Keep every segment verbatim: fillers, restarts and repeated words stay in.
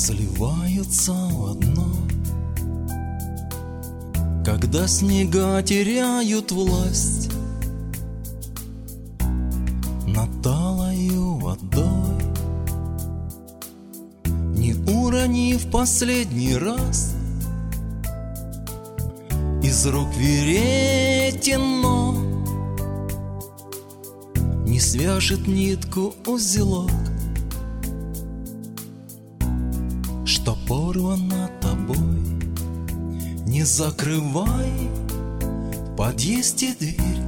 сливаются в одно, когда снега теряют власть над талою водой. Не уронив последний раз из рук веретено, не свяжет нитку узелок, что порвано тобой. Не закрывай в подъезде дверь,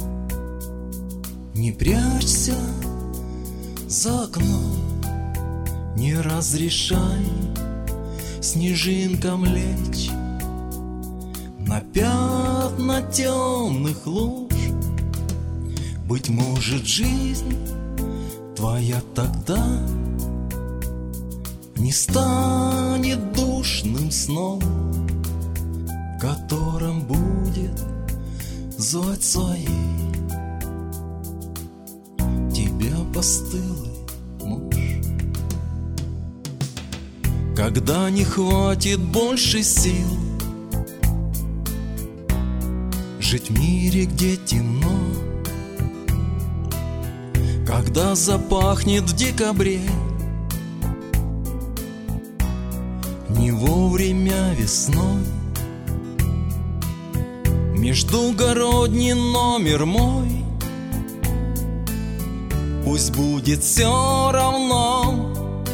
не прячься за окном, не разрешай снежинкам лечь на пятна темных луж. Быть может, жизнь твоя тогда не станет душным сном, в котором будет звать своей тебя постылый муж. Когда не хватит больше сил жить в мире, где темно, когда запахнет в декабре не вовремя весной, междугородний номер мой, пусть будет все равно,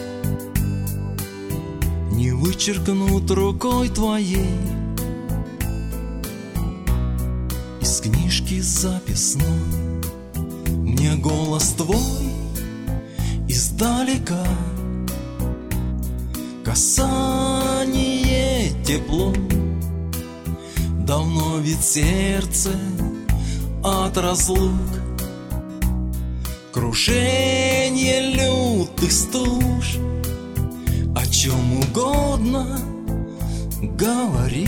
не вычеркнут рукой твоей из книжки записной. Мне голос твой издалека, касание тепло. Давно ведь сердце от разлук, крушение лютых стуж. О чем угодно говори,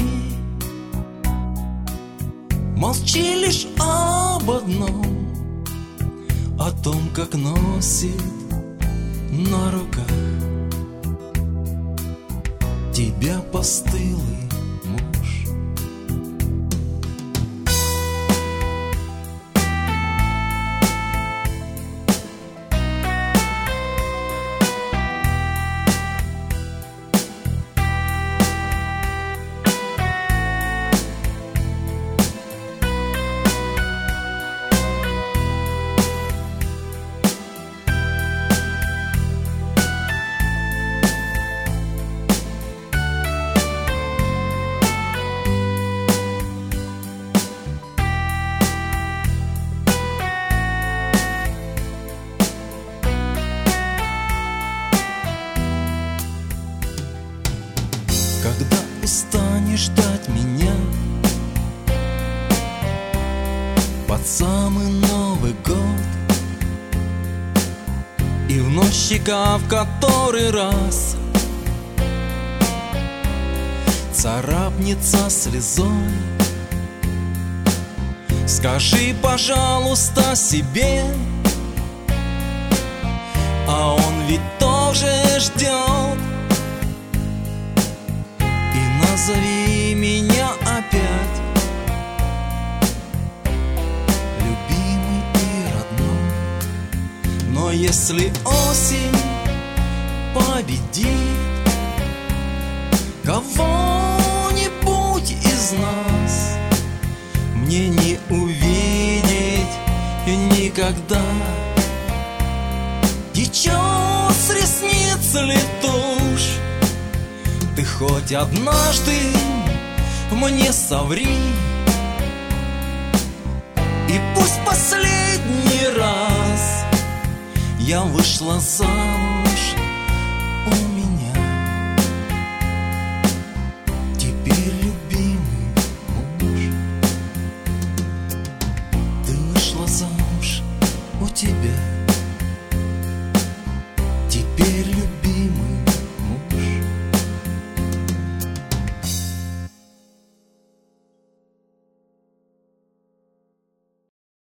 молчи лишь об одном, о том, как носит на руках тебя постылый муж. Когда устанешь ждать меня под самый Новый год, и вновь щека в который раз царапнется слезой, скажи, пожалуйста, себе, а он ведь тоже ждет. Назови меня опять любимый и родной. Но если осень победит кого-нибудь из нас, мне не увидеть никогда. Течет с ресниц ли тушь, ты хоть однажды мне соври, и пусть последний раз я вышла замуж у меня. Теперь, любимый муж, ты вышла замуж у тебя. Теперь,